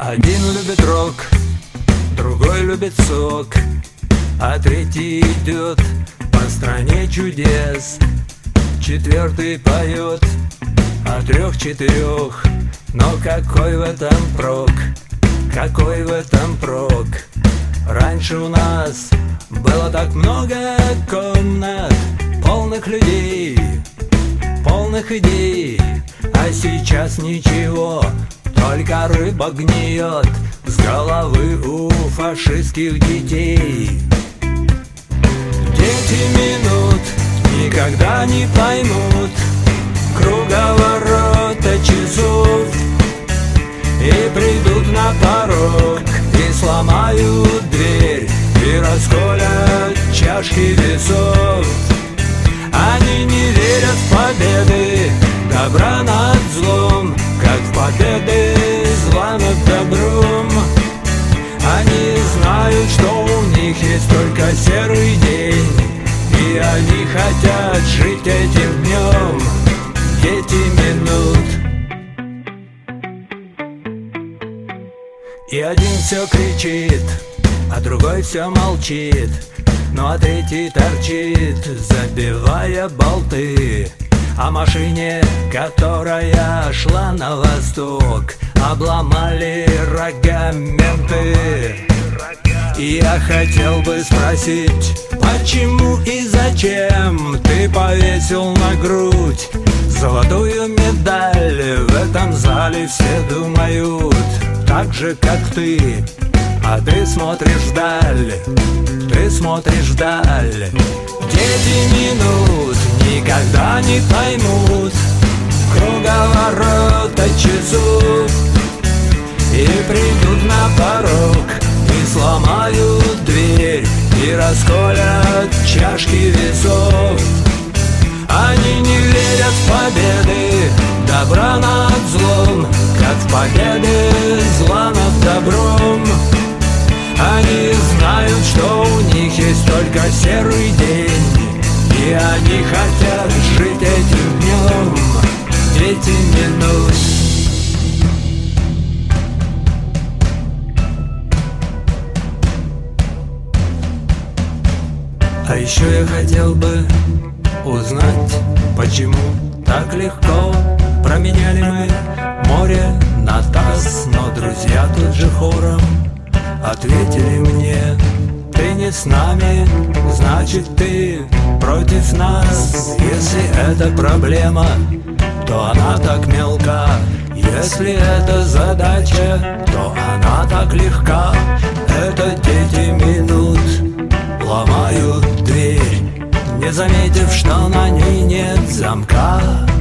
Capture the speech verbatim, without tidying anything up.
Один любит рок, другой любит сок, а третий идет по стране чудес. Четвертый поет о трех-четырех, но какой в этом прок, какой в этом прок? Раньше у нас было так много комнат, полных людей, полных идей, а сейчас ничего, только рыба гниет с головы у фашистских детей. Дети минут никогда не поймут круговорота часов, и придут на порог, и сломают дверь, и расколят чашки весов. Они не верят в победы добра над злом, как в победы зла над добром. Они знают, что у них есть только серый день, и они хотят жить этим днем. Дети минут. И один все кричит, а другой все молчит, ну а третий торчит, забивая болты. О машине, которая шла на восток, обломали рога менты. И я хотел бы спросить, почему и зачем ты повесил на грудь золотую медаль? В этом зале все думают так же, как ты, а ты смотришь вдаль, ты смотришь вдаль. Дети минут никогда не поймут круговорота часов, и придут на порог, и сломают дверь, и расколят чашки весов. Они не верят в победы добра над злом, как в победы зла над добром. Они знают, что у них есть только серый день, и они хотят жить этим днем. Дети минут. А еще я хотел бы узнать, почему так легко променяли мы море на таз, но друзья тут же хором ответили мне: ты не с нами, значит ты против нас. Если это проблема, то она так мелка, если это задача, то она так легка. Это дети минут ломают дверь, не заметив, что на ней нет замка.